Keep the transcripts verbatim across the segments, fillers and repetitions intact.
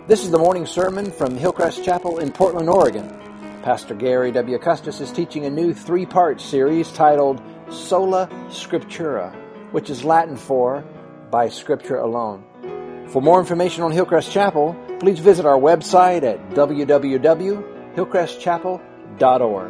This is the morning sermon from Hillcrest Chapel in Portland, Oregon. Pastor Gary W. Custis is teaching a new three-part series titled Sola Scriptura, which is Latin for By Scripture Alone. For more information on Hillcrest Chapel, please visit our website at w w w dot hillcrest chapel dot org.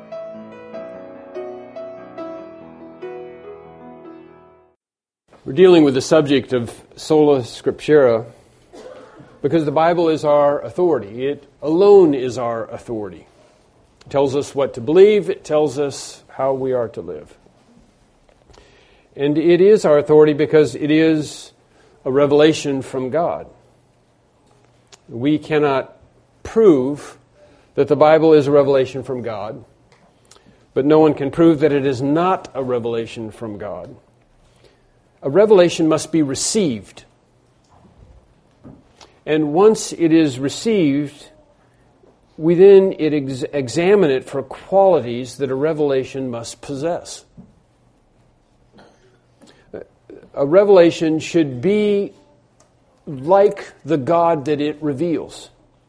We're dealing with the subject of Sola Scriptura because the Bible is our authority. It alone is our authority. It tells us what to believe. It tells us how we are to live. And it is our authority because it is a revelation from God. We cannot prove that the Bible is a revelation from God, but no one can prove that it is not a revelation from God. A revelation must be received. And once it is received, we then it ex- examine it for qualities that a revelation must possess. A revelation should be like the God that it reveals.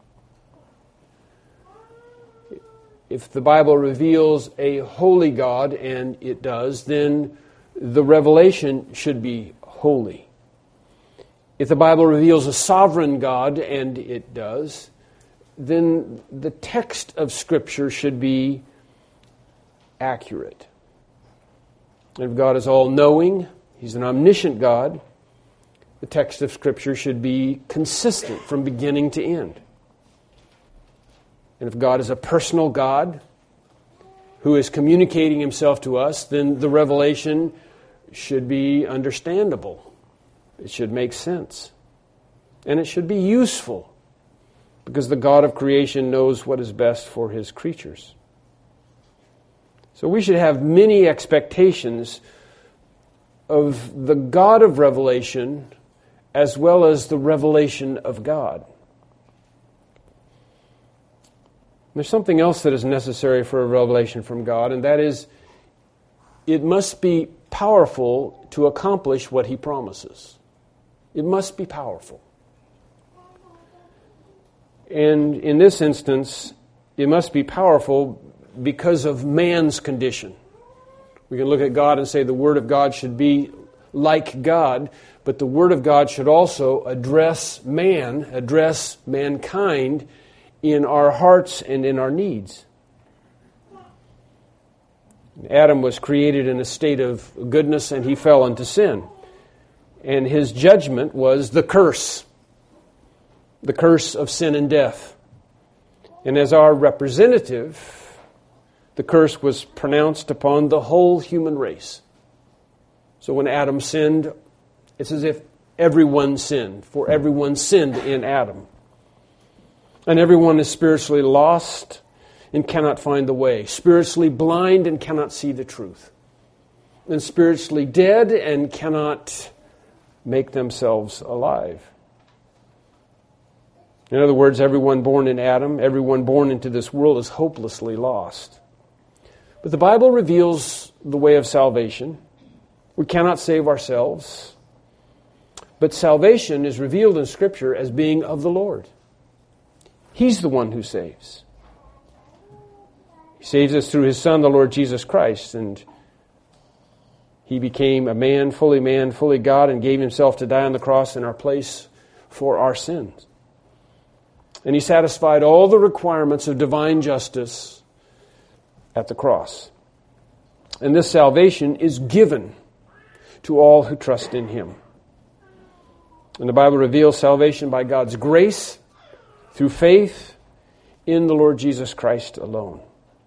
If the Bible reveals a holy God, and it does, then the revelation should be holy. If the Bible reveals a sovereign God, and it does, then the text of Scripture should be accurate. And if God is all-knowing, He's an omniscient God, the text of Scripture should be consistent from beginning to end. And if God is a personal God who is communicating Himself to us, then the revelation should be understandable. It should make sense. And it should be useful, because the God of creation knows what is best for His creatures. So we should have many expectations of the God of revelation as well as the revelation of God. There's something else that is necessary for a revelation from God, and that is it must be powerful to accomplish what He promises. It must be powerful. And in this instance, it must be powerful because of man's condition. We can look at God and say the Word of God should be like God, but the Word of God should also address man, address mankind in our hearts and in our needs. Adam was created in a state of goodness, and he fell into sin. And his judgment was the curse, the curse of sin and death. And as our representative, the curse was pronounced upon the whole human race. So when Adam sinned, it's as if everyone sinned, for everyone sinned in Adam. And everyone is spiritually lost and cannot find the way, spiritually blind and cannot see the truth, and spiritually dead and cannot make themselves alive. In other words, everyone born in Adam, everyone born into this world is hopelessly lost. But the Bible reveals the way of salvation. We cannot save ourselves, but salvation is revealed in Scripture as being of the Lord. He's the one who saves. He saves us through His Son, the Lord Jesus Christ, and He became a man, fully man, fully God, and gave Himself to die on the cross in our place for our sins. And He satisfied all the requirements of divine justice at the cross. And this salvation is given to all who trust in Him. And the Bible reveals salvation by God's grace through faith in the Lord Jesus Christ alone.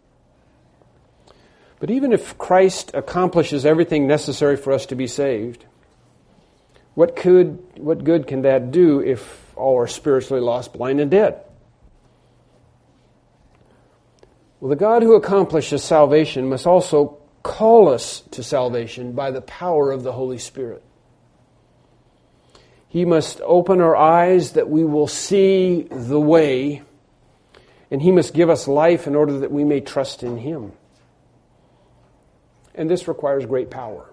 But even if Christ accomplishes everything necessary for us to be saved, what could, what good can that do if all are spiritually lost, blind, and dead? Well, the God who accomplishes salvation must also call us to salvation by the power of the Holy Spirit. He must open our eyes that we will see the way, and He must give us life in order that we may trust in Him. And this requires great power.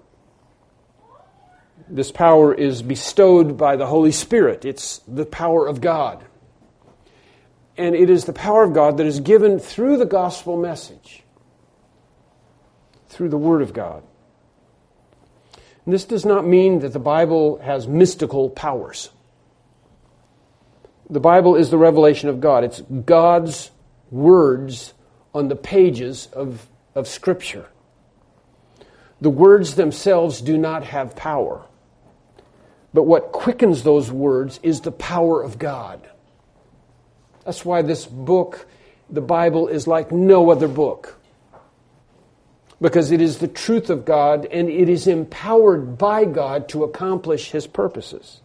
This power is bestowed by the Holy Spirit. It's the power of God. And it is the power of God that is given through the gospel message, through the Word of God. And this does not mean that the Bible has mystical powers. The Bible is the revelation of God. It's God's words on the pages of, of Scripture. The words themselves do not have power. But what quickens those words is the power of God. That's why this book, the Bible, is like no other book. Because it is the truth of God, and it is empowered by God to accomplish His purposes.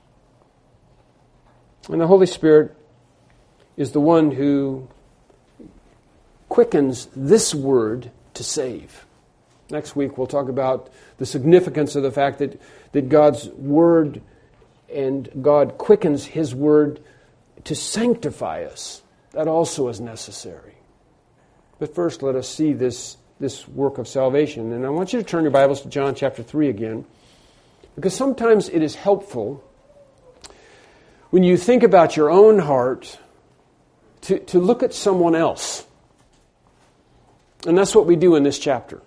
And the Holy Spirit is the one who quickens this word to save. Next week we'll talk about the significance of the fact that, that God's word and God quickens His word to sanctify us. That also is necessary. But first let us see this, this work of salvation. And I want you to turn your Bibles to John chapter three again, because sometimes it is helpful when you think about your own heart to, to look at someone else. And that's what we do in this chapter.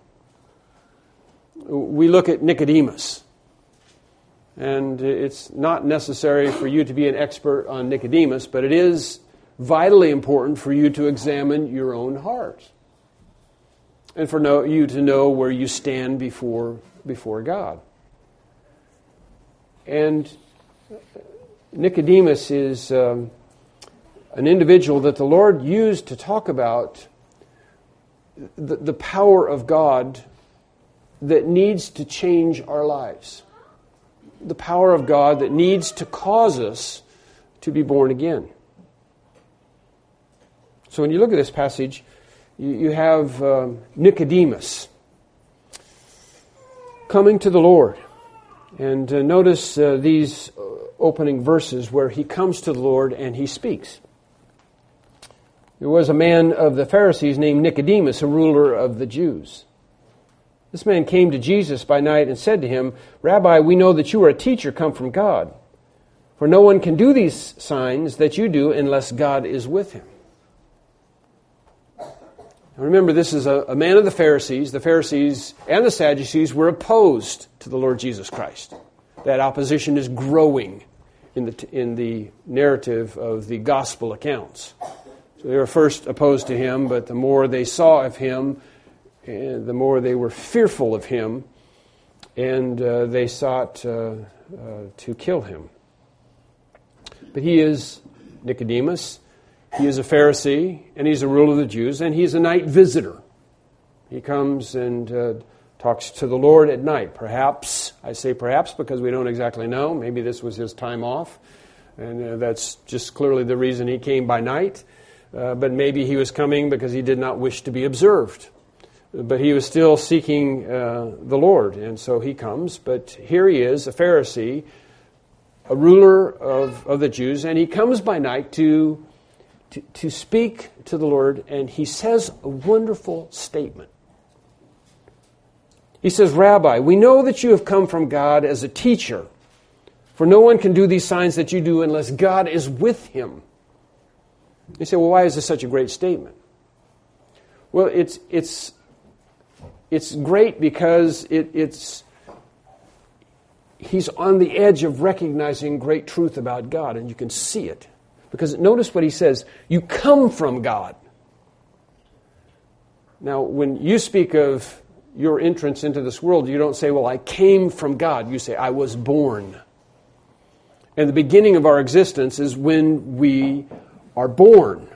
We look at Nicodemus. And it's not necessary for you to be an expert on Nicodemus, but it is vitally important for you to examine your own heart. And for know, you to know where you stand before, before God. And Nicodemus is um, an individual that the Lord used to talk about the, the power of God that needs to change our lives. The power of God that needs to cause us to be born again. So when you look at this passage, you, you have um, Nicodemus coming to the Lord. And uh, notice uh, these opening verses where he comes to the Lord and he speaks. There was a man of the Pharisees named Nicodemus, a ruler of the Jews. This man came to Jesus by night and said to him, "Rabbi, we know that you are a teacher come from God. For no one can do these signs that you do unless God is with him." Now remember, this is a, a man of the Pharisees. The Pharisees and the Sadducees were opposed to the Lord Jesus Christ. That opposition is growing in the in the narrative of the gospel accounts. So they were first opposed to him, but the more they saw of him, and the more they were fearful of him, and uh, they sought uh, uh, to kill him. But he is Nicodemus. He is a Pharisee, and he's a ruler of the Jews, and he's a night visitor. He comes and uh, talks to the Lord at night. Perhaps, I say perhaps because we don't exactly know. Maybe this was his time off, and uh, that's just clearly the reason he came by night. Uh, but maybe he was coming because he did not wish to be observed. But he was still seeking uh, the Lord, and so he comes. But here he is, a Pharisee, a ruler of, of the Jews, and he comes by night to, to, to speak to the Lord, and he says a wonderful statement. He says, "Rabbi, we know that you have come from God as a teacher, for no one can do these signs that you do unless God is with him." You say, well, why is this such a great statement? Well, it's it's it's great because it, it's he's on the edge of recognizing great truth about God, and you can see it. Because notice what he says, you come from God. Now, when you speak of your entrance into this world, you don't say, well, I came from God. You say, I was born. And the beginning of our existence is when we are born.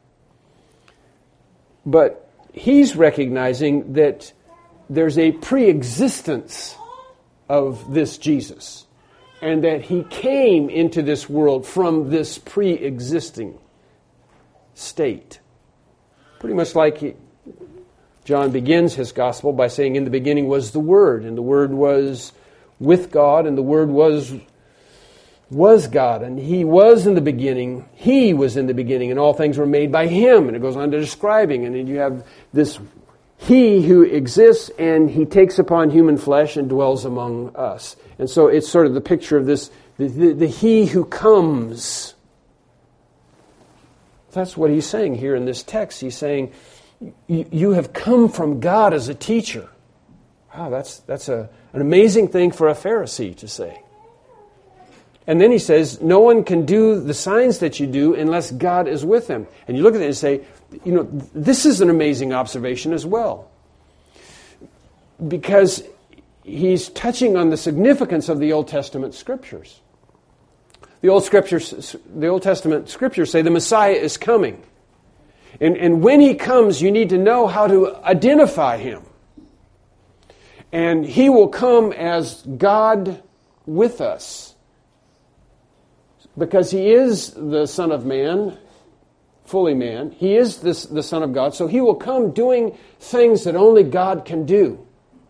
But he's recognizing that there's a pre-existence of this Jesus, and that he came into this world from this pre-existing state. Pretty much like he, John begins his gospel by saying, in the beginning was the Word, and the Word was with God, and the Word was was God, and he was in the beginning, he was in the beginning, and all things were made by him. And it goes on to describing, and then you have this he who exists, and he takes upon human flesh and dwells among us. And so it's sort of the picture of this, the, the, the he who comes. That's what he's saying here in this text. He's saying, you have come from God as a teacher. Wow, that's, that's a, an amazing thing for a Pharisee to say. And then he says, no one can do the signs that you do unless God is with them. And you look at it and say, you know, this is an amazing observation as well. Because he's touching on the significance of the Old Testament scriptures. The Old scriptures, the Old Testament scriptures say the Messiah is coming. And, and when he comes, you need to know how to identify him. And he will come as God with us. Because he is the Son of Man, fully man. He is this, the Son of God. So he will come doing things that only God can do.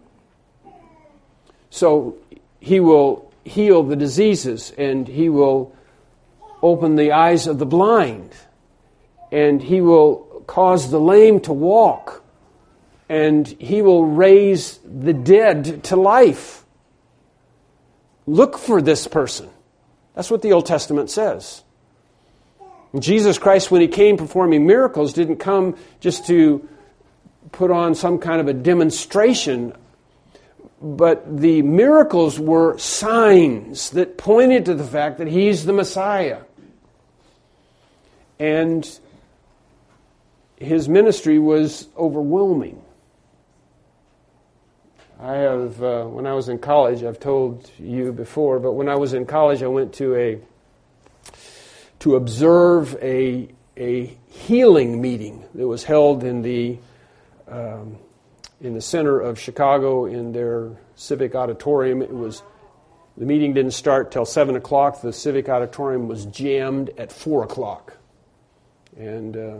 So he will heal the diseases, and he will open the eyes of the blind, and he will cause the lame to walk, and he will raise the dead to life. Look for this person. That's what the Old Testament says. And Jesus Christ, when he came performing miracles, didn't come just to put on some kind of a demonstration, but the miracles were signs that pointed to the fact that he's the Messiah. And his ministry was overwhelming. I have, uh, when I was in college, I've told you before, but when I was in college, I went to a to observe a a healing meeting that was held in the um, in the center of Chicago in their civic auditorium. It was the meeting didn't start till seven o'clock. The civic auditorium was jammed at four o'clock, and uh,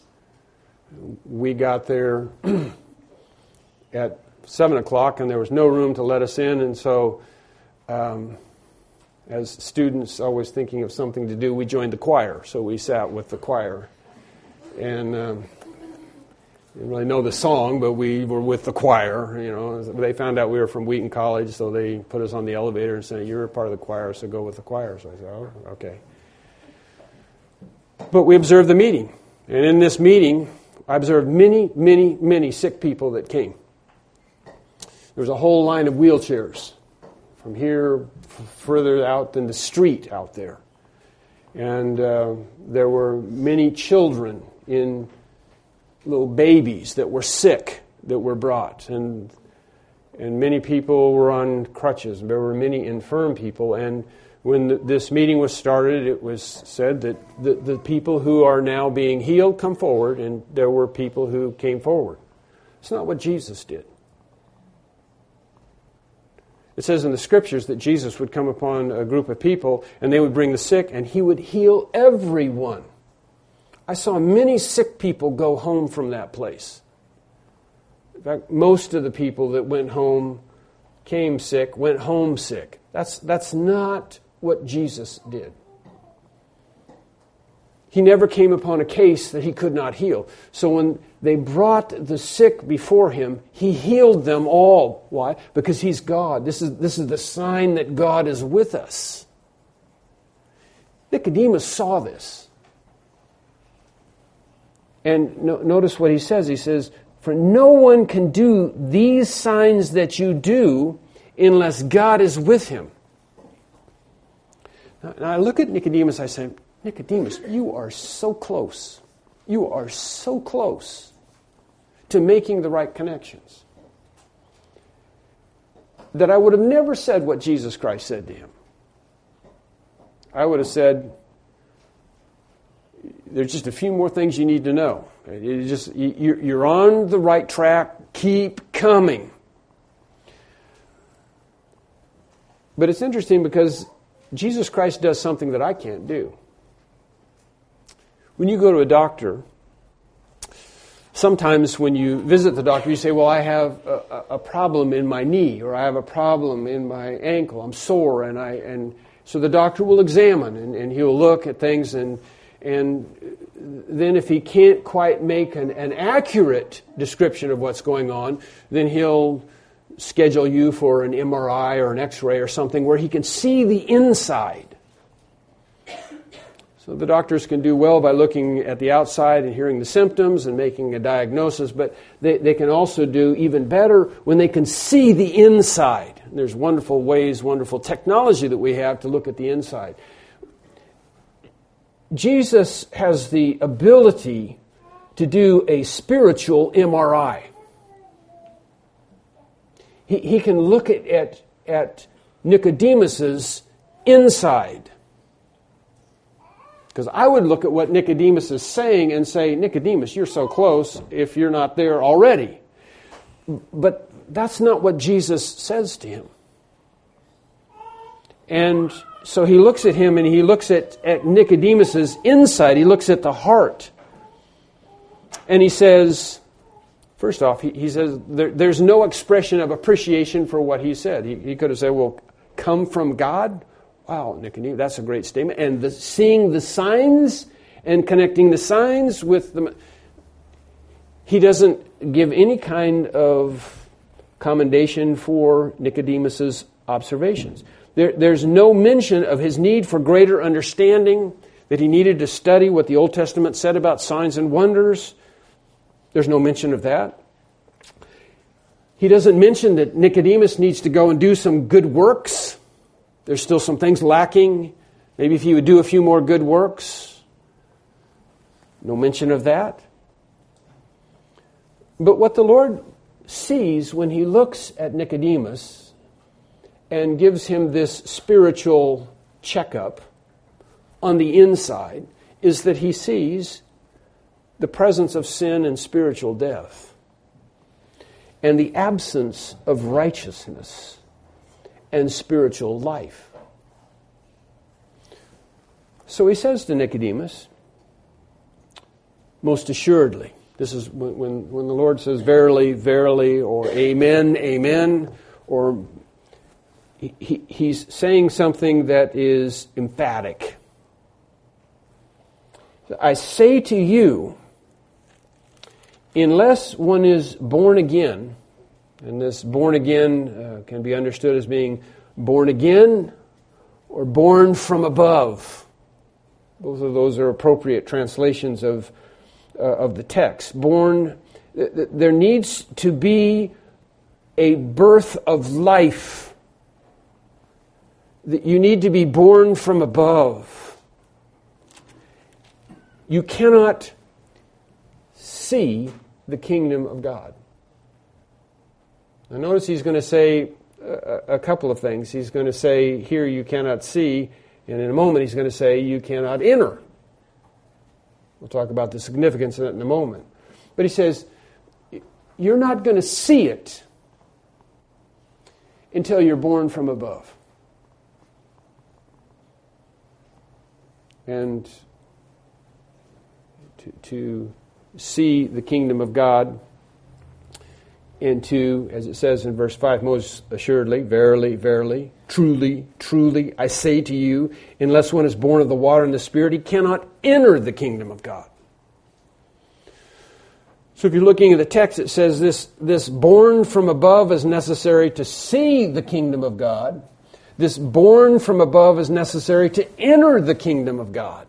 we got there at seven o'clock, and there was no room to let us in, and so um, as students always thinking of something to do, we joined the choir, so we sat with the choir. And um, didn't really know the song, but we were with the choir. You know, they found out we were from Wheaton College, so they put us on the elevator and said, "You're a part of the choir, so go with the choir." So I said, "Oh, okay." But we observed the meeting, and in this meeting, I observed many, many, many sick people that came. There was a whole line of wheelchairs from here f- further out than the street out there. And uh, there were many children in little babies that were sick that were brought. And and many people were on crutches. There were many infirm people. And when the, this meeting was started, it was said that the, the people who are now being healed come forward, and there were people who came forward. It's not what Jesus did. It says in the Scriptures that Jesus would come upon a group of people and they would bring the sick and he would heal everyone. I saw many sick people go home from that place. In fact, most of the people that went home, came sick, went home sick. That's, that's not what Jesus did. He never came upon a case that he could not heal. So when they brought the sick before him, he healed them all. Why? Because he's God. This is, this is the sign that God is with us. Nicodemus saw this. And no, notice what he says. He says, "For no one can do these signs that you do unless God is with him." Now, now I look at Nicodemus, I say, "Nicodemus, you are so close. You are so close to making the right connections that I would have never said what Jesus Christ said to him. I would have said, there's just a few more things you need to know. You just, you're on the right track. Keep coming." But it's interesting because Jesus Christ does something that I can't do. When you go to a doctor, sometimes when you visit the doctor, you say, "Well, I have a, a problem in my knee, or I have a problem in my ankle. I'm sore," and I and so the doctor will examine and, and he'll look at things, and and then if he can't quite make an, an accurate description of what's going on, then he'll schedule you for an M R I or an X-ray or something where he can see the inside. So the doctors can do well by looking at the outside and hearing the symptoms and making a diagnosis, but they, they can also do even better when they can see the inside. And there's wonderful ways, wonderful technology that we have to look at the inside. Jesus has the ability to do a spiritual M R I. He, he can look at, at, at Nicodemus's inside. Because I would look at what Nicodemus is saying and say, Nicodemus, you're so close if you're not there already. But that's not what Jesus says to him. And so he looks at him and he looks at, at Nicodemus's inside. He looks at the heart. And he says, first off, he, he says there, there's no expression of appreciation for what he said. He, he could have said, well, come from God? Wow, Nicodemus, that's a great statement. And the, seeing the signs and connecting the signs with the... He doesn't give any kind of commendation for Nicodemus's observations. There, there's no mention of his need for greater understanding, that he needed to study what the Old Testament said about signs and wonders. There's no mention of that. He doesn't mention that Nicodemus needs to go and do some good works. There's still some things lacking. Maybe if he would do a few more good works. No mention of that. But what the Lord sees when he looks at Nicodemus and gives him this spiritual checkup on the inside is that he sees the presence of sin and spiritual death and the absence of righteousness and spiritual life. So he says to Nicodemus, most assuredly, this is when, when, when the Lord says verily, verily, or amen, amen, or he, he, he's saying something that is emphatic. I say to you, unless one is born again, and this born again uh, can be understood as being born again or born from above. Both of those are appropriate translations of uh, of the text. Born, th- th- there needs to be a birth of life. You need to be born from above. You cannot see the kingdom of God. Now notice he's going to say a, a couple of things. He's going to say, here you cannot see, and in a moment he's going to say, you cannot enter. We'll talk about the significance of that in a moment. But he says, you're not going to see it until you're born from above. And to, to see the kingdom of God, and to, as it says in verse five, most assuredly, verily, verily, truly, truly, I say to you, unless one is born of the water and the Spirit, he cannot enter the kingdom of God. So if you're looking at the text, it says this, this born from above is necessary to see the kingdom of God. This born from above is necessary to enter the kingdom of God.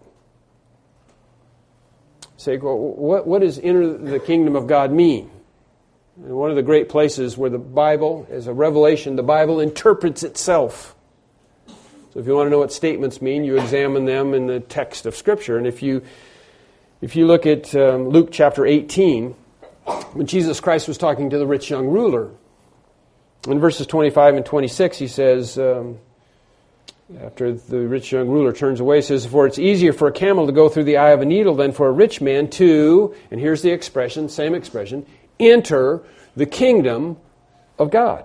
Say, well, what, what does enter the kingdom of God mean? And one of the great places where the Bible, as a revelation, the Bible interprets itself. So if you want to know what statements mean, you examine them in the text of Scripture. And if you if you look at um, Luke chapter eighteen, when Jesus Christ was talking to the rich young ruler, in verses twenty-five and twenty-six, he says, um, after the rich young ruler turns away, he says, for it's easier for a camel to go through the eye of a needle than for a rich man to, and here's the expression, same expression, enter the kingdom of God.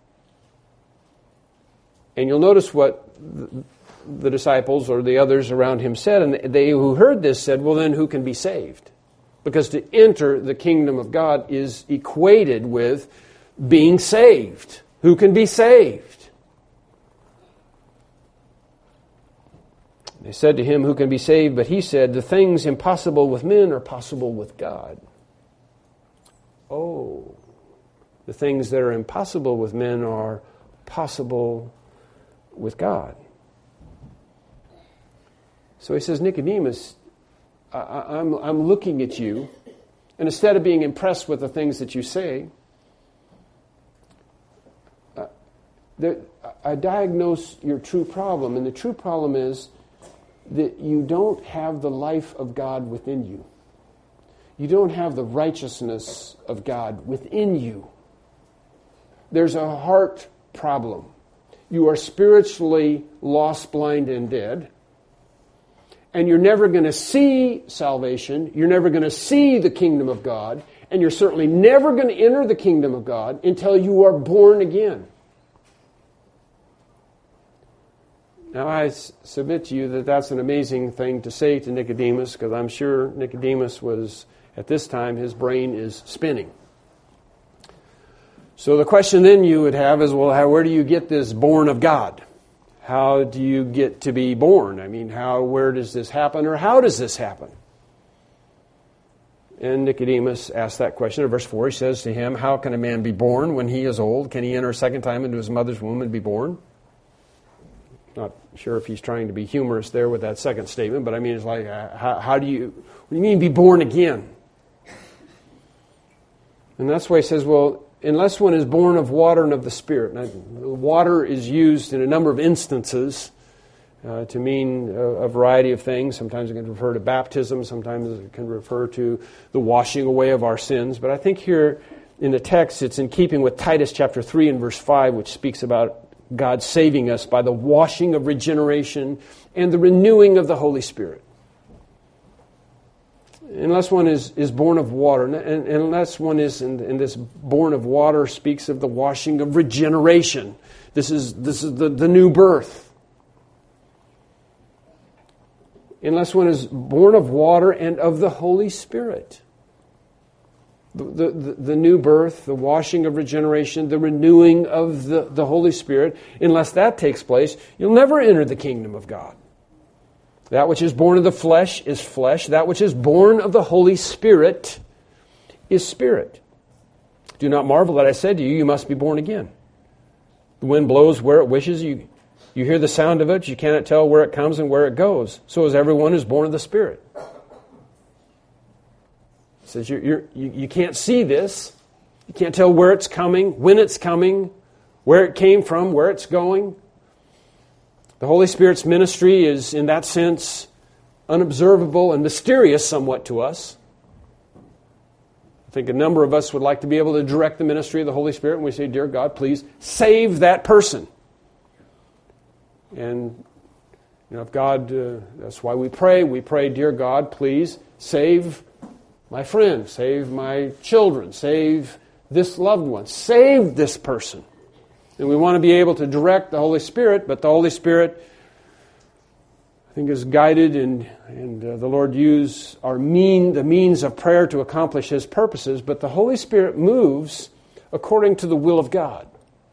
And you'll notice what the disciples or the others around him said, and they who heard this said, well, then who can be saved? Because to enter the kingdom of God is equated with being saved. Who can be saved? They said to him, who can be saved? But he said, the things impossible with men are possible with God. Oh, the things that are impossible with men are possible with God. So he says, Nicodemus, I, I, I'm, I'm looking at you, and instead of being impressed with the things that you say, uh, there, I diagnose your true problem, and the true problem is that you don't have the life of God within you. You don't have the righteousness of God within you. There's a heart problem. You are spiritually lost, blind, and dead. And you're never going to see salvation. You're never going to see the kingdom of God. And you're certainly never going to enter the kingdom of God until you are born again. Now, I submit to you that that's an amazing thing to say to Nicodemus, because I'm sure Nicodemus was, at this time, his brain is spinning. So the question then you would have is, well, how, where do you get this born of God? How do you get to be born? I mean, how, where does this happen, or how does this happen? And Nicodemus asked that question. In verse four, he says to him, how can a man be born when he is old? Can he enter a second time into his mother's womb and be born? Not sure if he's trying to be humorous there with that second statement, but I mean, it's like, uh, how, how do you, what do you mean be born again? And that's why he says, well, unless one is born of water and of the Spirit. Now, water is used in a number of instances uh, to mean a, a variety of things. Sometimes it can refer to baptism. Sometimes it can refer to the washing away of our sins. But I think here in the text, it's in keeping with Titus chapter three and verse five, which speaks about God saving us by the washing of regeneration and the renewing of the Holy Spirit. Unless one is, is born of water, and, and unless one is, in, in this born of water speaks of the washing of regeneration. This is, this is the, the new birth. Unless one is born of water and of the Holy Spirit. The, the, the, the new birth, the washing of regeneration, the renewing of the, the Holy Spirit. Unless that takes place, you'll never enter the kingdom of God. That which is born of the flesh is flesh. That which is born of the Holy Spirit is spirit. Do not marvel that I said to you, you must be born again. The wind blows where it wishes. You, you hear the sound of it. You cannot tell where it comes and where it goes. So is everyone who's born of the Spirit. It says you're, you're, you, you can't see this. You can't tell where it's coming, when it's coming, where it came from, where it's going. The Holy Spirit's ministry is, in that sense, unobservable and mysterious somewhat to us. I think a number of us would like to be able to direct the ministry of the Holy Spirit, and we say, dear God, please save that person. And, you know, if God, uh, that's why we pray. We pray, dear God, please save my friend, save my children, save this loved one, save this person. And we want to be able to direct the Holy Spirit, but the Holy Spirit, I think, is guided, and, and uh, the Lord used our mean, the means of prayer to accomplish His purposes, but the Holy Spirit moves according to the will of God.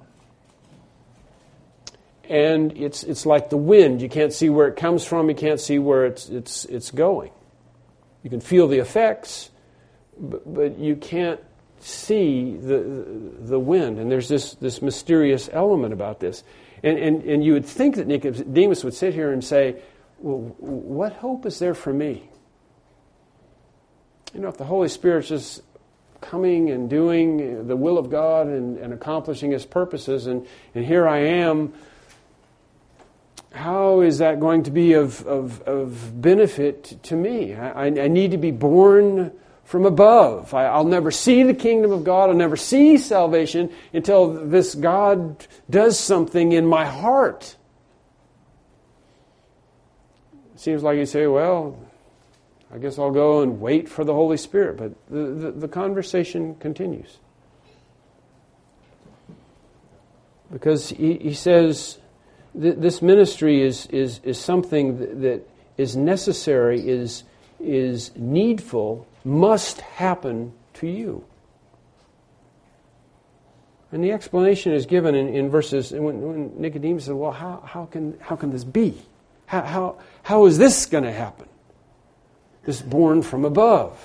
And it's it's like the wind. You can't see where it comes from. You can't see where it's it's it's going. You can feel the effects, but, but you can't see the the wind, and there's this this mysterious element about this, and and and you would think that Nicodemus would sit here and say, well, what hope is there for me? You know, if the Holy Spirit's just coming and doing the will of God and, and accomplishing His purposes, and and here I am, how is that going to be of of, of benefit to me? I, I need to be born from above. I, I'll never see the kingdom of God. I'll never see salvation until this God does something in my heart. It seems like you say, well, I guess I'll go and wait for the Holy Spirit. But the, the, the conversation continues. Because he, he says th- this ministry is, is, is something that, that is necessary, is, is needful, must happen to you. And the explanation is given in, in verses, when, when Nicodemus says, well, how, how can how can this be? How, how, how is this going to happen? This born from above.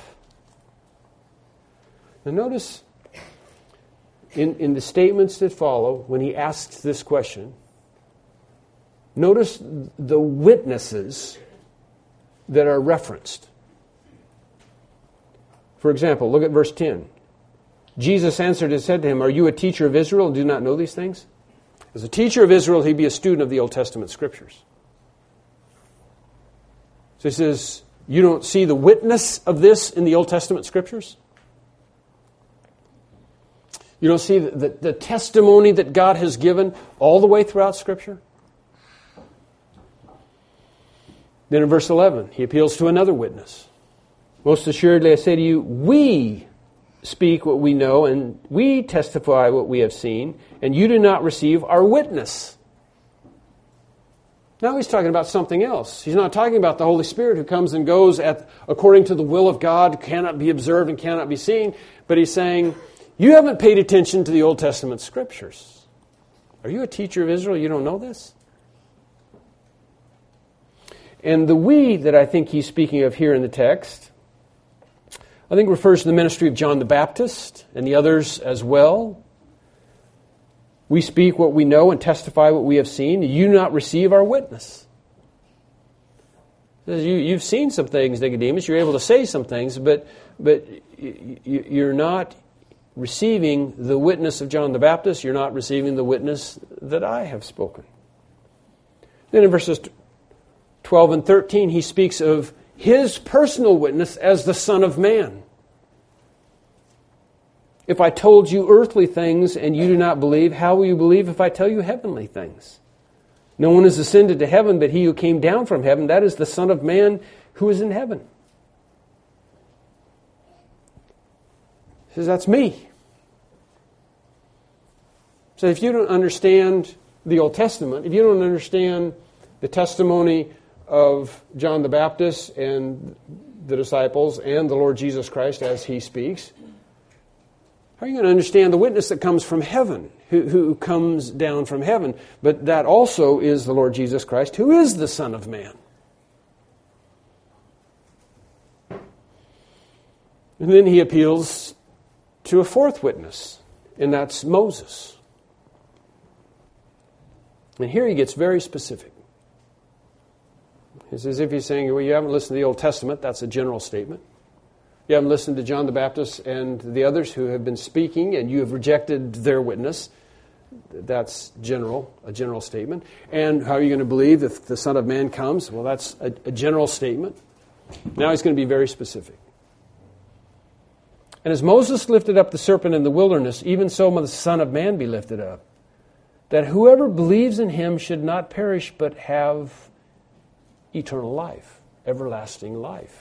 Now notice in, in the statements that follow, when he asks this question, notice the witnesses that are referenced. For example, look at verse ten. Jesus answered and said to him, "Are you a teacher of Israel and do not know these things?" As a teacher of Israel, he'd be a student of the Old Testament Scriptures. So he says, you don't see the witness of this in the Old Testament Scriptures? You don't see the, the, the testimony that God has given all the way throughout Scripture? Then in verse eleven, he appeals to another witness. "Most assuredly I say to you, we speak what we know, and we testify what we have seen, and you do not receive our witness." Now he's talking about something else. He's not talking about the Holy Spirit who comes and goes at according to the will of God, cannot be observed and cannot be seen. But he's saying, you haven't paid attention to the Old Testament Scriptures. Are you a teacher of Israel? You don't know this? And the we that I think he's speaking of here in the text, I think refers to the ministry of John the Baptist and the others as well. We speak what we know and testify what we have seen. You do not receive our witness. You, you've seen some things, Nicodemus. You're able to say some things, but but you're not receiving the witness of John the Baptist. You're not receiving the witness that I have spoken. Then in verses twelve and thirteen, he speaks of his personal witness as the Son of Man. "If I told you earthly things and you do not believe, how will you believe if I tell you heavenly things? No one has ascended to heaven but he who came down from heaven, that is the Son of Man who is in heaven." He says, that's me. So if you don't understand the Old Testament, if you don't understand the testimony of John the Baptist and the disciples and the Lord Jesus Christ as he speaks, how are you going to understand the witness that comes from heaven, who, who comes down from heaven? But that also is the Lord Jesus Christ, who is the Son of Man. And then he appeals to a fourth witness, and that's Moses. And here he gets very specific. It's as if he's saying, well, you haven't listened to the Old Testament. That's a general statement. You haven't listened to John the Baptist and the others who have been speaking, and you have rejected their witness. That's general, a general statement. And how are you going to believe if the Son of Man comes? Well, that's a, a general statement. Now he's going to be very specific. "And as Moses lifted up the serpent in the wilderness, even so must the Son of Man be lifted up, that whoever believes in him should not perish but have eternal life," everlasting life.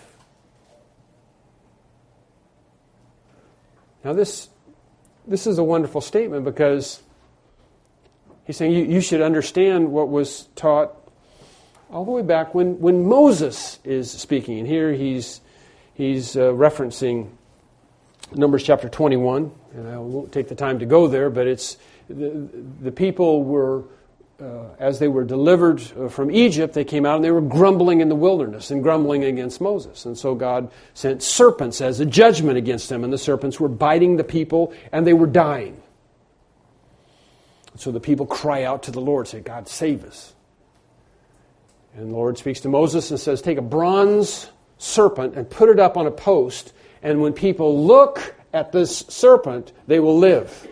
Now this, this is a wonderful statement because he's saying you, you should understand what was taught all the way back when, when Moses is speaking. And here he's, he's uh, referencing Numbers chapter twenty-one. And I won't take the time to go there, but it's the, the people were, uh, as they were delivered from Egypt, they came out and they were grumbling in the wilderness and grumbling against Moses. And so God sent serpents as a judgment against them, and the serpents were biting the people and they were dying. So the people cry out to the Lord, say, "God, save us." And the Lord speaks to Moses and says, "Take a bronze serpent and put it up on a post, and when people look at this serpent, they will live."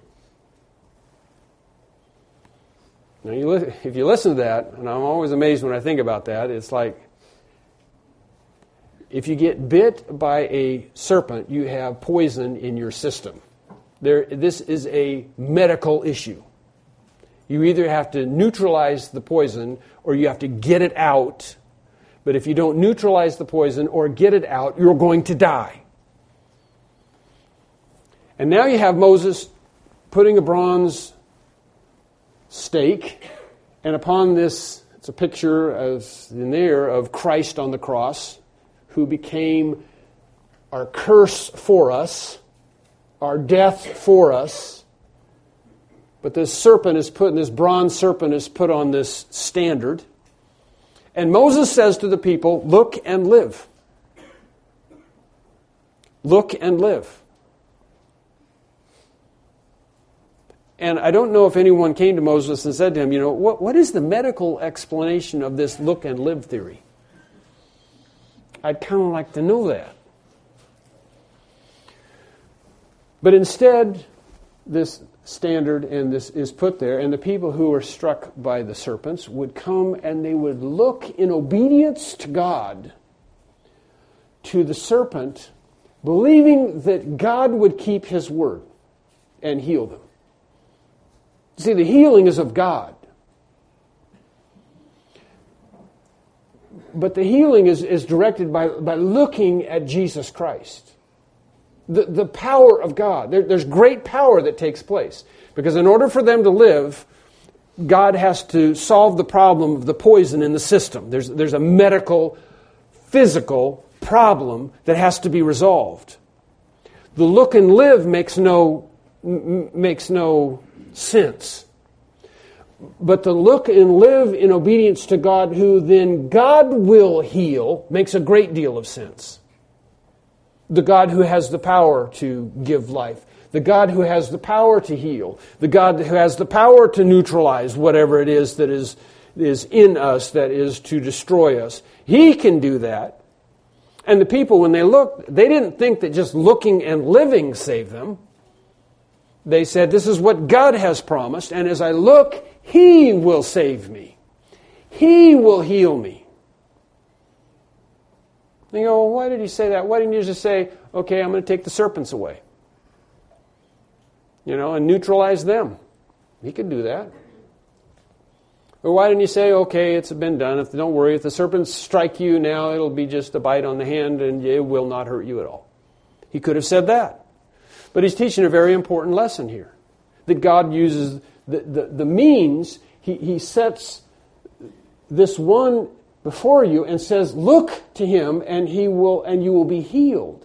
Now, you li- if you listen to that, and I'm always amazed when I think about that, it's like, if you get bit by a serpent, you have poison in your system. There, this is a medical issue. You either have to neutralize the poison or you have to get it out. But if you don't neutralize the poison or get it out, you're going to die. And now you have Moses putting a bronze stake, and upon this, it's a picture as in there of Christ on the cross, who became our curse for us, our death for us. But this serpent is put, this bronze serpent is put on this standard. And Moses says to the people, "Look and live. Look and live." And I don't know if anyone came to Moses and said to him, you know, what, what is the medical explanation of this look and live theory? I'd kind of like to know that. But instead, this standard and this is put there, and the people who were struck by the serpents would come and they would look in obedience to God to the serpent, believing that God would keep His word and heal them. See, the healing is of God. But the healing is, is directed by, by looking at Jesus Christ. The, the power of God. There, there's great power that takes place. Because in order for them to live, God has to solve the problem of the poison in the system. There's, there's a medical, physical problem that has to be resolved. The look and live makes no, m- makes no sense. But to look and live in obedience to God, who then God will heal, makes a great deal of sense. The God who has the power to give life. The God who has the power to heal. The God who has the power to neutralize whatever it is that is, is in us that is to destroy us. He can do that. And the people, when they looked, they didn't think that just looking and living saved them. They said, this is what God has promised, and as I look, He will save me. He will heal me. And you go, well, why did He say that? Why didn't you just say, okay, I'm going to take the serpents away? You know, and neutralize them. He could do that. Or why didn't He say, okay, it's been done. If don't worry, if the serpents strike you now, it'll be just a bite on the hand and it will not hurt you at all. He could have said that. But He's teaching a very important lesson here. That God uses the, the, the means, he, he sets this one before you and says, look to Him and He will, and you will be healed.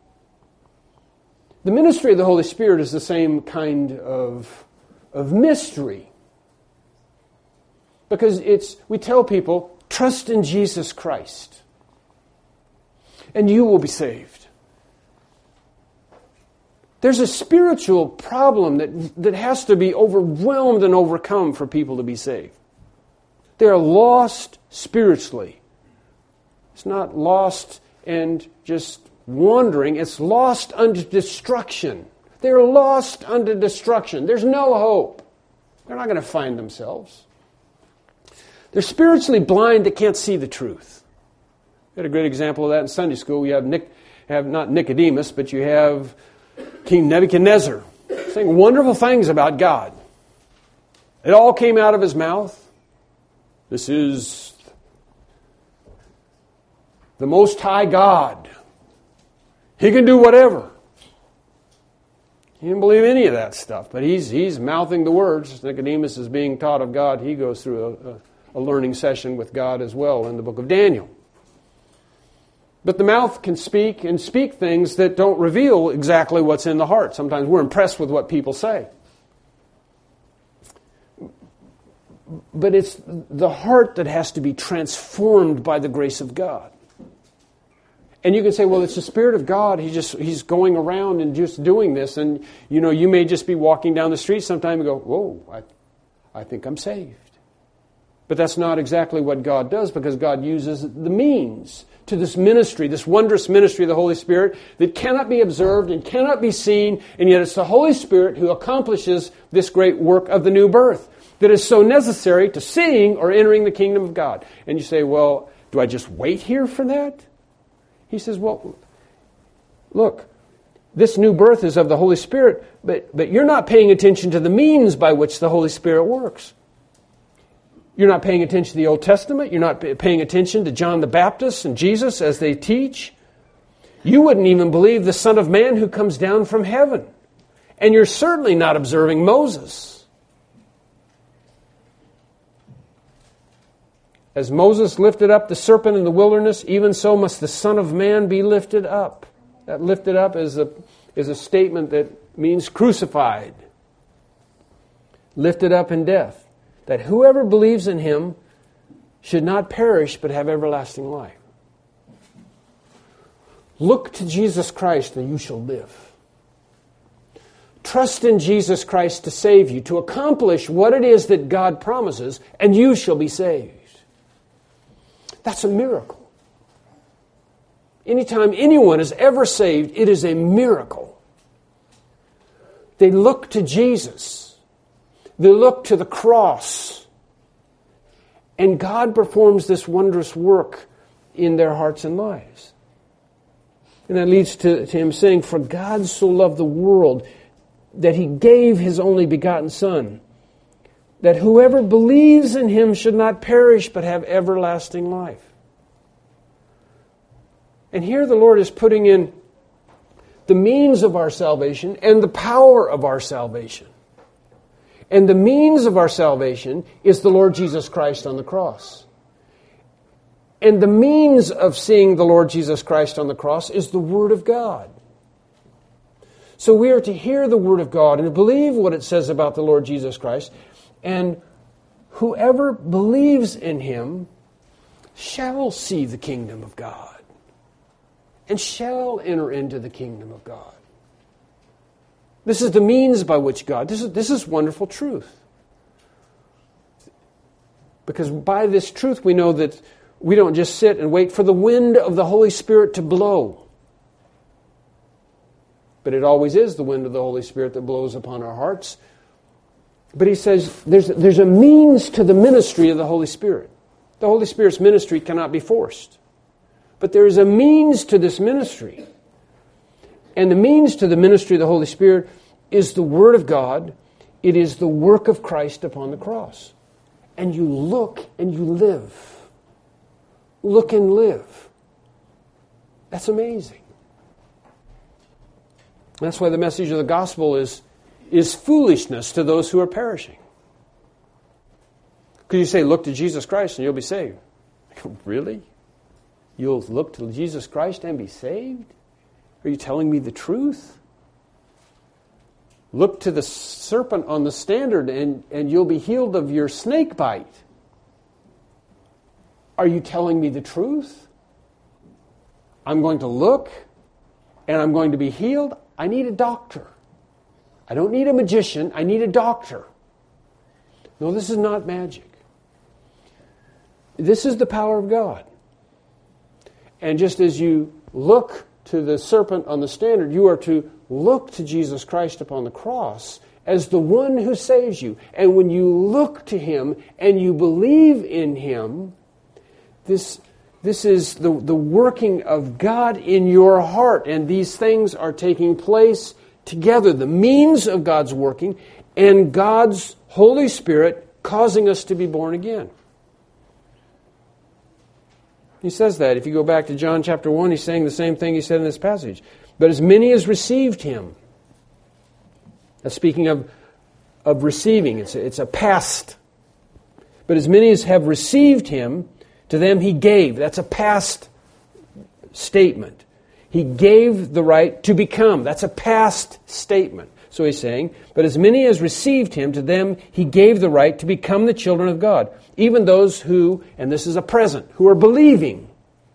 The ministry of the Holy Spirit is the same kind of, of mystery. Because it's, we tell people, trust in Jesus Christ, and you will be saved. There's a spiritual problem that, that has to be overwhelmed and overcome for people to be saved. They're lost spiritually. It's not lost and just wandering. It's lost unto destruction. They're lost unto destruction. There's no hope. They're not going to find themselves. They're spiritually blind that can't see the truth. We had a great example of that in Sunday school. You have, Nic- have not Nicodemus, but you have King Nebuchadnezzar saying wonderful things about God. It all came out of his mouth. This is the Most High God. He can do whatever. He didn't believe any of that stuff, but he's he's mouthing the words. Nicodemus is being taught of God. He goes through a, a a learning session with God as well in the book of Daniel. But the mouth can speak and speak things that don't reveal exactly what's in the heart. Sometimes we're impressed with what people say. But it's the heart that has to be transformed by the grace of God. And you can say, well, it's the Spirit of God. He just He's going around and just doing this. And, you know, you may just be walking down the street sometime and go, whoa, I, I think I'm saved. But that's not exactly what God does, because God uses the means to this ministry, this wondrous ministry of the Holy Spirit that cannot be observed and cannot be seen, and yet it's the Holy Spirit who accomplishes this great work of the new birth that is so necessary to seeing or entering the kingdom of God. And you say, well, do I just wait here for that? He says, well, look, this new birth is of the Holy Spirit, but, but you're not paying attention to the means by which the Holy Spirit works. You're not paying attention to the Old Testament. You're not paying attention to John the Baptist and Jesus as they teach. You wouldn't even believe the Son of Man who comes down from heaven. And you're certainly not observing Moses. As Moses lifted up the serpent in the wilderness, even so must the Son of Man be lifted up. That lifted up is a, is a statement that means crucified. Lifted up in death. That whoever believes in Him should not perish but have everlasting life. Look to Jesus Christ and you shall live. Trust in Jesus Christ to save you, to accomplish what it is that God promises, and you shall be saved. That's a miracle. Anytime anyone is ever saved, it is a miracle. They look to Jesus. They look to the cross. And God performs this wondrous work in their hearts and lives. And that leads to, to him saying, "For God so loved the world that he gave his only begotten Son, that whoever believes in him should not perish but have everlasting life." And here the Lord is putting in the means of our salvation and the power of our salvation. And the means of our salvation is the Lord Jesus Christ on the cross. And the means of seeing the Lord Jesus Christ on the cross is the Word of God. So we are to hear the Word of God and to believe what it says about the Lord Jesus Christ. And whoever believes in him shall see the kingdom of God and shall enter into the kingdom of God. This is the means by which God, this is, this is wonderful truth. Because by this truth we know that we don't just sit and wait for the wind of the Holy Spirit to blow. But it always is the wind of the Holy Spirit that blows upon our hearts. But he says there's, there's a means to the ministry of the Holy Spirit. The Holy Spirit's ministry cannot be forced. But there is a means to this ministry. And the means to the ministry of the Holy Spirit is the Word of God. It is the work of Christ upon the cross. And you look and you live. Look and live. That's amazing. That's why the message of the gospel is, is foolishness to those who are perishing. Because you say, look to Jesus Christ and you'll be saved. Really? You'll look to Jesus Christ and be saved? Are you telling me the truth? Look to the serpent on the standard and, and you'll be healed of your snake bite. Are you telling me the truth? I'm going to look and I'm going to be healed? I need a doctor. I don't need a magician. I need a doctor. No, this is not magic. This is the power of God. And just as you look to the serpent on the standard, you are to look to Jesus Christ upon the cross as the one who saves you. And when you look to him and you believe in him, this, this is the, the working of God in your heart. And these things are taking place together. The means of God's working and God's Holy Spirit causing us to be born again. He says that. If you go back to John chapter one, he's saying the same thing he said in this passage. But as many as received him. That's speaking of, of receiving. It's a, it's a past. But as many as have received him, to them he gave. That's a past statement. He gave the right to become. That's a past statement. So he's saying, but as many as received him, to them he gave the right to become the children of God. Even those who, and this is a present, who are believing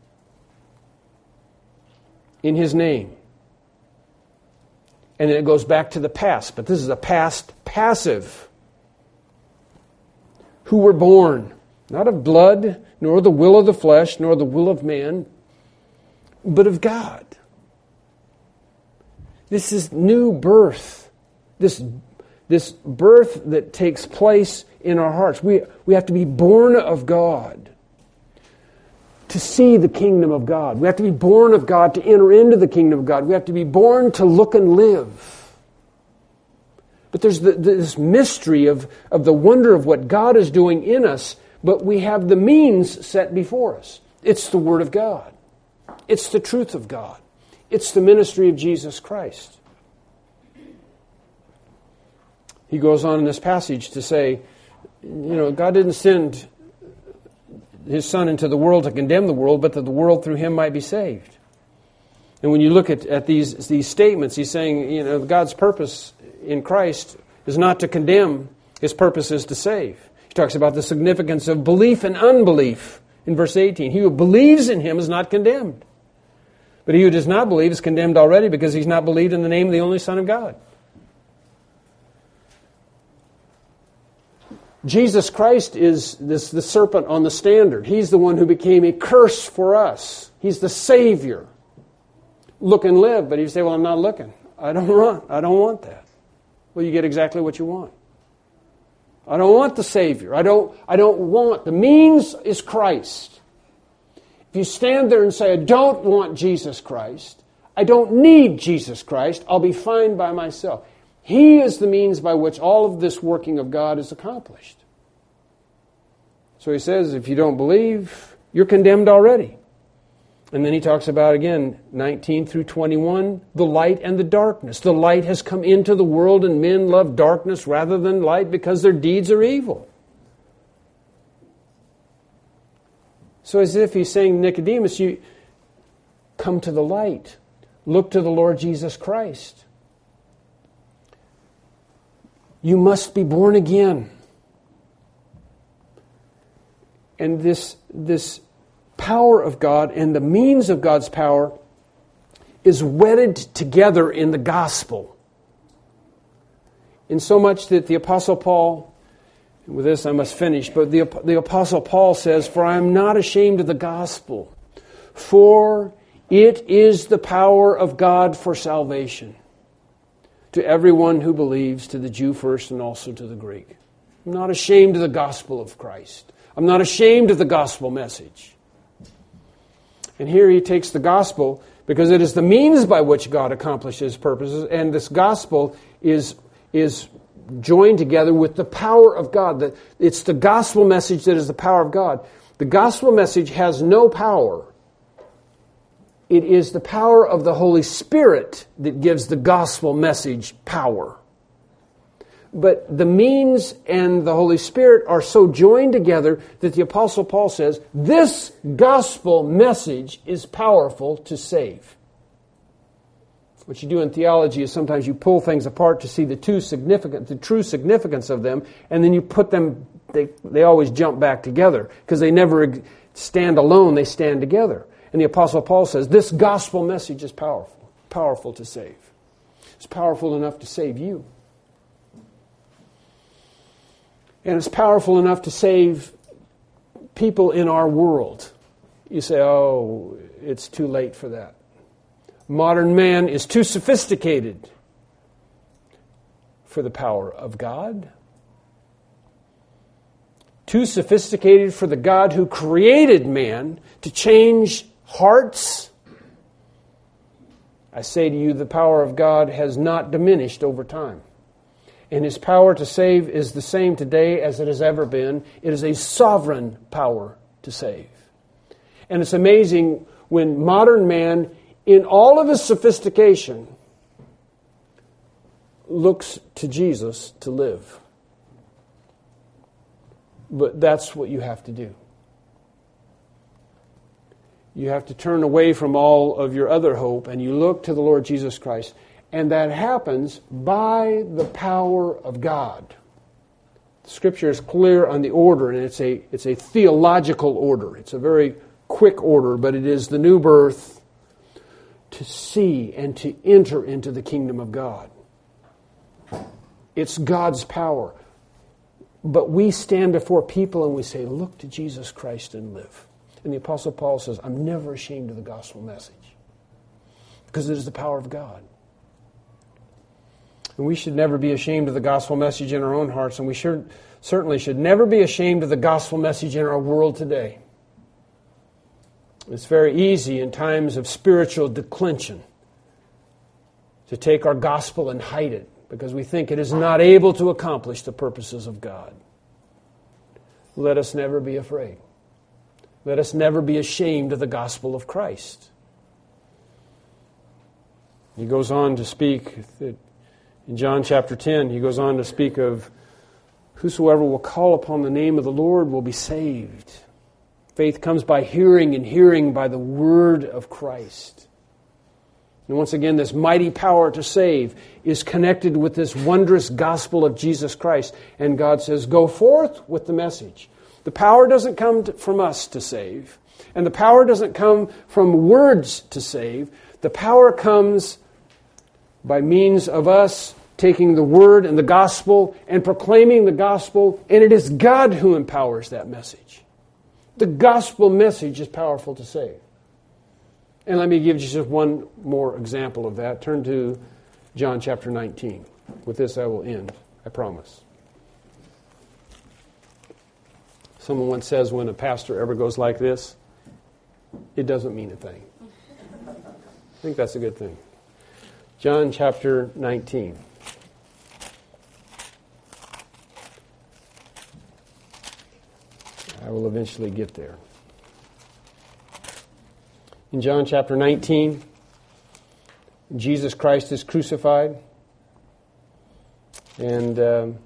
in his name. And then it goes back to the past, but this is a past passive. Who were born, not of blood, nor the will of the flesh, nor the will of man, but of God. This is new birth. This, this birth that takes place in our hearts. We, we have to be born of God to see the kingdom of God. We have to be born of God to enter into the kingdom of God. We have to be born to look and live. But there's the, this mystery of, of the wonder of what God is doing in us, but we have the means set before us. It's the Word of God. It's the truth of God. It's the ministry of Jesus Christ. He goes on in this passage to say, you know, God didn't send his Son into the world to condemn the world, but that the world through him might be saved. And when you look at, at these, these statements, he's saying, you know, God's purpose in Christ is not to condemn. His purpose is to save. He talks about the significance of belief and unbelief in verse eighteen. He who believes in him is not condemned. But he who does not believe is condemned already because he's not believed in the name of the only Son of God. Jesus Christ is this, the serpent on the standard. He's the one who became a curse for us. He's the Savior. look and live. But you say, well, I'm not looking. I don't want, I don't want that. Well, you get exactly what you want. I don't want the Savior. I don't, I don't want. The means is Christ. If you stand there and say, I don't want Jesus Christ, I don't need Jesus Christ, I'll be fine by myself. He is the means by which all of this working of God is accomplished. So he says, if you don't believe, you're condemned already. And then he talks about, again, nineteen through twenty-one, the light and the darkness. The light has come into the world, and men love darkness rather than light because their deeds are evil. So as if he's saying, Nicodemus, you come to the light. Look to the Lord Jesus Christ. You must be born again. And this, this power of God and the means of God's power is wedded together in the gospel. In so much that the Apostle Paul, and with this I must finish, but the, the Apostle Paul says, for I am not ashamed of the gospel, for it is the power of God for salvation to everyone who believes, to the Jew first and also to the Greek. I'm not ashamed of the gospel of Christ. I'm not ashamed of the gospel message. And here he takes the gospel because it is the means by which God accomplishes His purposes, and this gospel is, is joined together with the power of God. It's the gospel message that is the power of God. The gospel message has no power. It is the power of the Holy Spirit that gives the gospel message power. But the means and the Holy Spirit are so joined together that the Apostle Paul says, this gospel message is powerful to save. What you do in theology is sometimes you pull things apart to see the two significant, the true significance of them, and then you put them, they, they always jump back together because they never stand alone, they stand together. And the Apostle Paul says, this gospel message is powerful, powerful to save. It's powerful enough to save you. And it's powerful enough to save people in our world. You say, oh, it's too late for that. Modern man is too sophisticated for the power of God. Too sophisticated for the God who created man to change hearts. I say to you, the power of God has not diminished over time. And His power to save is the same today as it has ever been. It is a sovereign power to save. And it's amazing when modern man, in all of his sophistication, looks to Jesus to live. But that's what you have to do. You have to turn away from all of your other hope and you look to the Lord Jesus Christ. And that happens by the power of God. Scripture is clear on the order, and it's a, it's a theological order. It's a very quick order, but it is the new birth to see and to enter into the kingdom of God. It's God's power. But we stand before people and we say, look to Jesus Christ and live. And the Apostle Paul says, I'm never ashamed of the gospel message because it is the power of God. And we should never be ashamed of the gospel message in our own hearts, and we should, certainly should never be ashamed of the gospel message in our world today. It's very easy in times of spiritual declension to take our gospel and hide it because we think it is not able to accomplish the purposes of God. Let us never be afraid. Let us never be ashamed of the gospel of Christ. He goes on to speak that in John chapter ten, he goes on to speak of whosoever will call upon the name of the Lord will be saved. Faith comes by hearing, and hearing by the word of Christ. And once again, this mighty power to save is connected with this wondrous gospel of Jesus Christ. And God says, go forth with the message. The power doesn't come from us to save. And the power doesn't come from words to save. The power comes by means of us taking the word and the gospel and proclaiming the gospel, and it is God who empowers that message. The gospel message is powerful to save. And let me give you just one more example of that. Turn to John chapter nineteen. With this I will end, I promise. Someone once says when a pastor ever goes like this, it doesn't mean a thing. I think that's a good thing. John chapter nineteen. I will eventually get there. In John chapter nineteen, Jesus Christ is crucified. And um,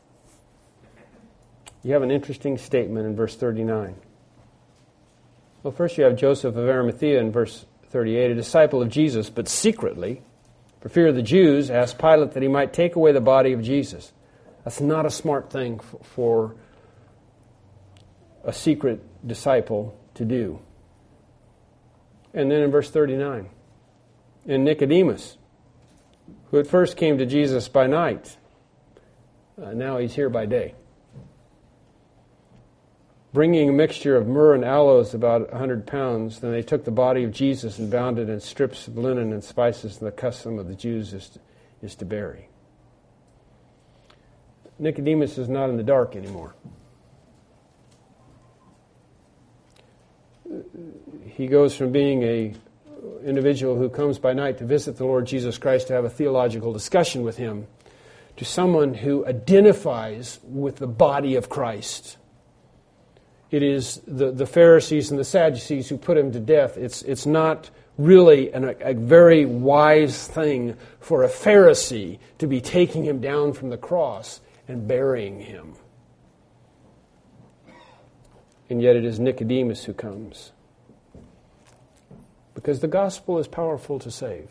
you have an interesting statement in verse thirty-nine. Well, first you have Joseph of Arimathea in verse thirty-eight, a disciple of Jesus, but secretly, for fear of the Jews, asked Pilate that he might take away the body of Jesus. That's not a smart thing for a secret disciple to do. And then in verse thirty-nine, and Nicodemus, who at first came to Jesus by night, uh, now he's here by day, bringing a mixture of myrrh and aloes, about a hundred pounds. Then they took the body of Jesus and bound it in strips of linen and spices, and the custom of the Jews is to, is to bury. Nicodemus is not in the dark anymore. He goes from being a individual who comes by night to visit the Lord Jesus Christ to have a theological discussion with him, to someone who identifies with the body of Christ. It is the, the Pharisees and the Sadducees who put him to death. It's, it's not really an, a, a very wise thing for a Pharisee to be taking him down from the cross and burying him. And yet it is Nicodemus who comes. Because the gospel is powerful to save.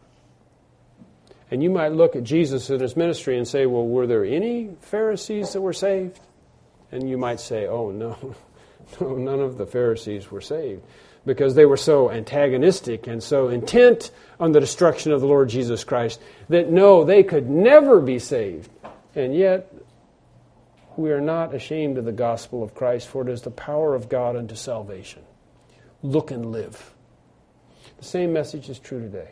And you might look at Jesus and his ministry and say, well, were there any Pharisees that were saved? And you might say, oh, no, no, none of the Pharisees were saved. Because they were so antagonistic and so intent on the destruction of the Lord Jesus Christ that no, they could never be saved. And yet, we are not ashamed of the gospel of Christ, for it is the power of God unto salvation. Look and live. The same message is true today.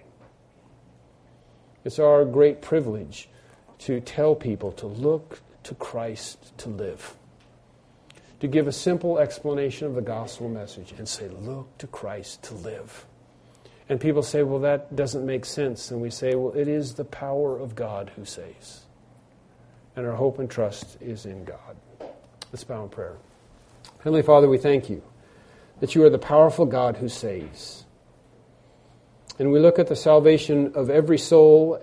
It's our great privilege to tell people to look to Christ to live. To give a simple explanation of the gospel message and say, look to Christ to live. And people say, well, that doesn't make sense. And we say, well, it is the power of God who saves. And our hope and trust is in God. Let's bow in prayer. Heavenly Father, we thank you that you are the powerful God who saves. And we look at the salvation of every soul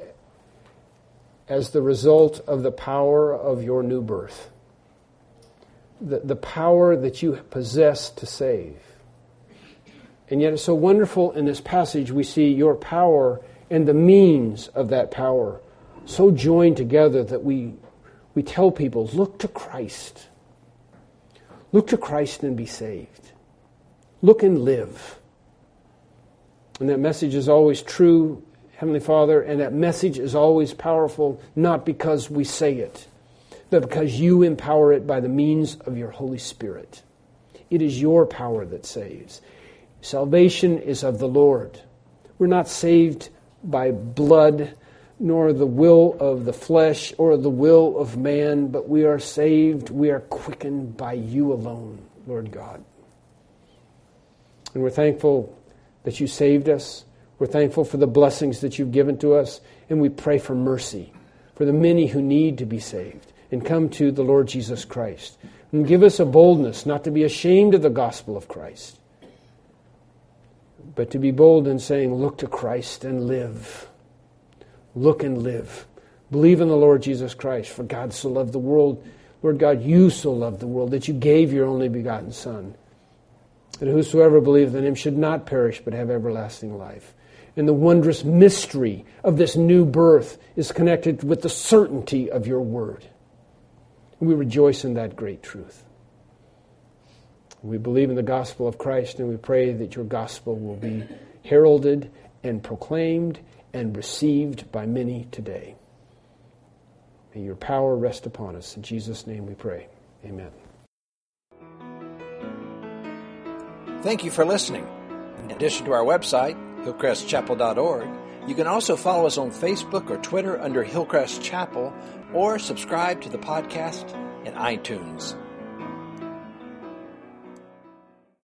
as the result of the power of your new birth. The, the power that you possess to save. And yet it's so wonderful in this passage we see your power and the means of that power so joined together that we We tell people, look to Christ. Look to Christ and be saved. Look and live. And that message is always true, Heavenly Father, and that message is always powerful, not because we say it, but because you empower it by the means of your Holy Spirit. It is your power that saves. Salvation is of the Lord. We're not saved by blood, nor the will of the flesh or the will of man, but we are saved, we are quickened by you alone, Lord God. And we're thankful that you saved us. We're thankful for the blessings that you've given to us, and we pray for mercy for the many who need to be saved and come to the Lord Jesus Christ. And give us a boldness not to be ashamed of the gospel of Christ, but to be bold in saying, look to Christ and live. Look and live. Believe in the Lord Jesus Christ, for God so loved the world. Lord God, you so loved the world that you gave your only begotten Son, that whosoever believeth in him should not perish but have everlasting life. And the wondrous mystery of this new birth is connected with the certainty of your word. And we rejoice in that great truth. We believe in the gospel of Christ, and we pray that your gospel will be heralded and proclaimed and received by many today. May your power rest upon us. In Jesus' name we pray. Amen. Thank you for listening. In addition to our website, hillcrest chapel dot org. You can also follow us on Facebook or Twitter under Hillcrest Chapel, or subscribe to the podcast in iTunes.